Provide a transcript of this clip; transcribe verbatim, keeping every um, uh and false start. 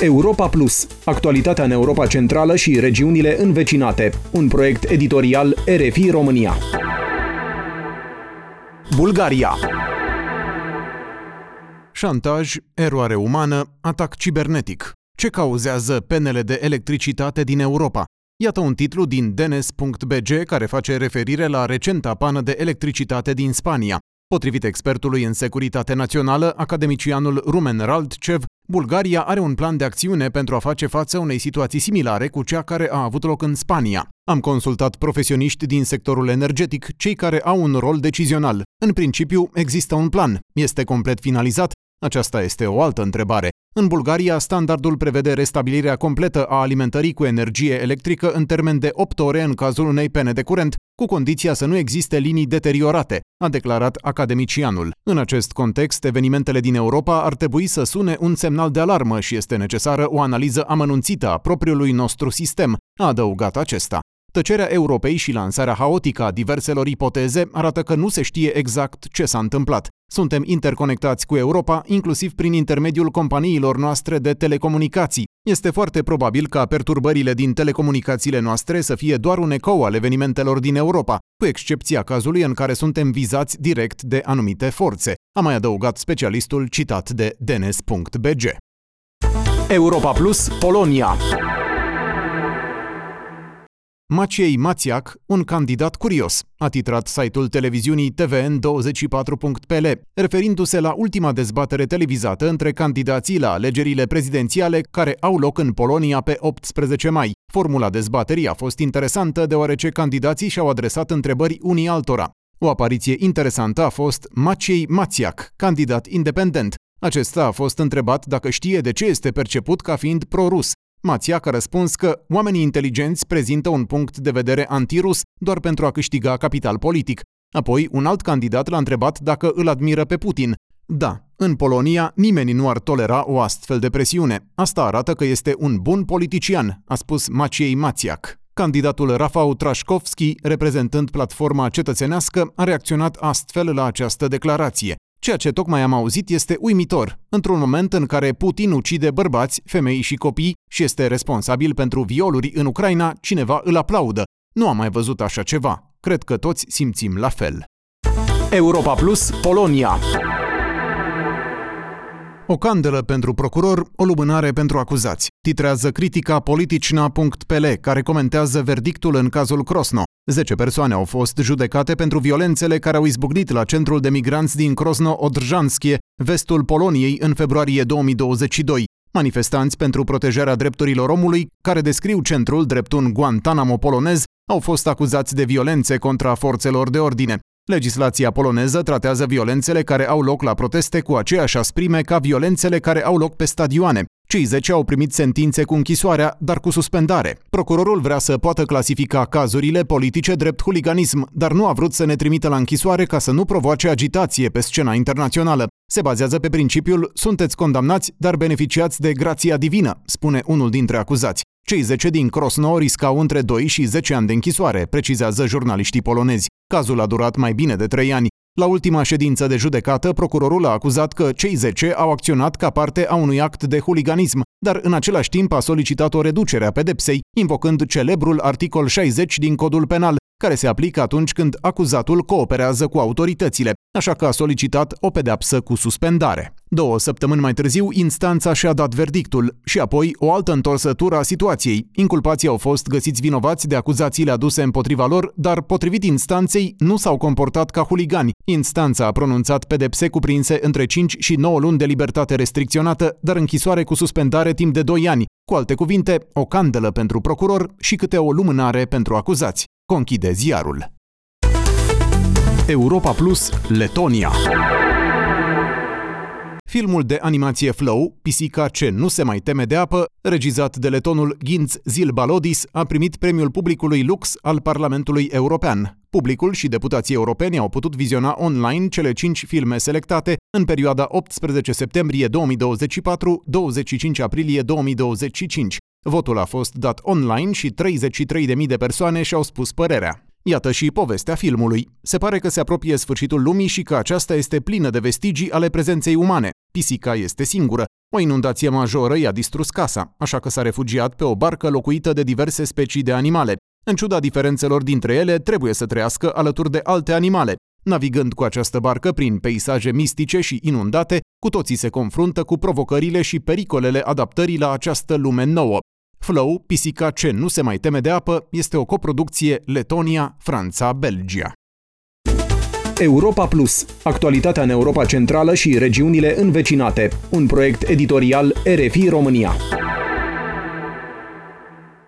Europa Plus, actualitatea în Europa Centrală și regiunile învecinate. Un proiect editorial R F I România. Bulgaria. Șantaj, eroare umană, atac cibernetic. Ce cauzează penele de electricitate din Europa? Iată un titlu din Denes punct b g care face referire la recenta pană de electricitate din Spania. Potrivit expertului în securitate națională, academicianul Rumen Raldcev, Bulgaria are un plan de acțiune pentru a face față unei situații similare cu cea care a avut loc în Spania. Am consultat profesioniști din sectorul energetic, cei care au un rol decizional. În principiu, există un plan. Este complet finalizat? Aceasta este o altă întrebare. În Bulgaria, standardul prevede restabilirea completă a alimentării cu energie electrică în termen de opt ore în cazul unei pene de curent, cu condiția să nu existe linii deteriorate, a declarat academicianul. În acest context, evenimentele din Europa ar trebui să sune un semnal de alarmă și este necesară o analiză amănunțită a propriului nostru sistem, a adăugat acesta. Tăcerea Europei și lansarea haotică a diverselor ipoteze arată că nu se știe exact ce s-a întâmplat. Suntem interconectați cu Europa, inclusiv prin intermediul companiilor noastre de telecomunicații. Este foarte probabil ca perturbările din telecomunicațiile noastre să fie doar un ecou al evenimentelor din Europa, cu excepția cazului în care suntem vizați direct de anumite forțe, a mai adăugat specialistul citat de Denes punct b g. Europa Plus, Polonia. Maciej Maciak, un candidat curios, a titrat site-ul televiziunii T V N douăzeci și patru punct p l, referindu-se la ultima dezbatere televizată între candidații la alegerile prezidențiale care au loc în Polonia pe optsprezece mai. Formula dezbaterii a fost interesantă deoarece candidații și-au adresat întrebări unii altora. O apariție interesantă a fost Maciej Maciak, candidat independent. Acesta a fost întrebat dacă știe de ce este perceput ca fiind pro-rus. Maciak a răspuns că oamenii inteligenți prezintă un punct de vedere antirus doar pentru a câștiga capital politic. Apoi, un alt candidat l-a întrebat dacă îl admiră pe Putin. Da, în Polonia nimeni nu ar tolera o astfel de presiune. Asta arată că este un bun politician, a spus Maciej Maciak. Candidatul Rafał Trzaskowski, reprezentând platforma cetățenească, a reacționat astfel la această declarație. Ceea ce tocmai am auzit este uimitor. Într-un moment în care Putin ucide bărbați, femei și copii și este responsabil pentru violuri în Ucraina, cineva îl aplaudă. Nu am mai văzut așa ceva. Cred că toți simțim la fel. Europa Plus, Polonia. O candelă pentru procuror, o lumânare pentru acuzați. Titrează critica Politicna punct p l, care comentează verdictul în cazul Krosno. Zece persoane au fost judecate pentru violențele care au izbucnit la centrul de migranți din Krosno-Odrzańskie, vestul Poloniei, în februarie două mii douăzeci și doi. Manifestanți pentru protejarea drepturilor omului, care descriu centrul drept un Guantanamo polonez, au fost acuzați de violențe contra forțelor de ordine. Legislația poloneză tratează violențele care au loc la proteste cu aceeași asprime ca violențele care au loc pe stadioane. Cei zece au primit sentințe cu închisoarea, dar cu suspendare. Procurorul vrea să poată clasifica cazurile politice drept huliganism, dar nu a vrut să ne trimită la închisoare ca să nu provoace agitație pe scena internațională. Se bazează pe principiul sunteți condamnați, dar beneficiați de grația divină, spune unul dintre acuzați. Cei zece din Krosno riscau între doi și zece ani de închisoare, precizează jurnaliștii polonezi. Cazul a durat mai bine de trei ani. La ultima ședință de judecată, procurorul a acuzat că cei zece au acționat ca parte a unui act de huliganism, dar în același timp a solicitat o reducere a pedepsei, invocând celebrul articol șaizeci din Codul Penal, care se aplică atunci când acuzatul cooperează cu autoritățile, așa că a solicitat o pedeapsă cu suspendare. Două săptămâni mai târziu, instanța și-a dat verdictul și apoi o altă întorsătură a situației. Inculpații au fost găsiți vinovați de acuzațiile aduse împotriva lor, dar, potrivit instanței, nu s-au comportat ca huligani. Instanța a pronunțat pedepse cuprinse între cinci și nouă luni de libertate restricționată, dar închisoare cu suspendare timp de doi ani. Cu alte cuvinte, o candelă pentru procuror și câte o lumânare pentru acuzați. Conchide ziarul. Europa Plus, Letonia. Filmul de animație Flow, Pisica ce nu se mai teme de apă, regizat de letonul Ginz Zilbalodis, a primit premiul publicului Lux al Parlamentului European. Publicul și deputații europeni au putut viziona online cele cinci filme selectate în perioada optsprezece septembrie două mii douăzeci și patru - douăzeci și cinci aprilie două mii douăzeci și cinci. Votul a fost dat online și treizeci și trei de mii de persoane și-au spus părerea. Iată și povestea filmului. Se pare că se apropie sfârșitul lumii și că aceasta este plină de vestigii ale prezenței umane. Pisica este singură. O inundație majoră i-a distrus casa, așa că s-a refugiat pe o barcă locuită de diverse specii de animale. În ciuda diferențelor dintre ele, trebuie să trăiască alături de alte animale. Navigând cu această barcă prin peisaje mistice și inundate, cu toții se confruntă cu provocările și pericolele adaptării la această lume nouă. Flow, pisica ce nu se mai teme de apă, este o coproducție Letonia-Franța-Belgia. Europa Plus. Actualitatea în Europa Centrală și regiunile învecinate. Un proiect editorial R F I România.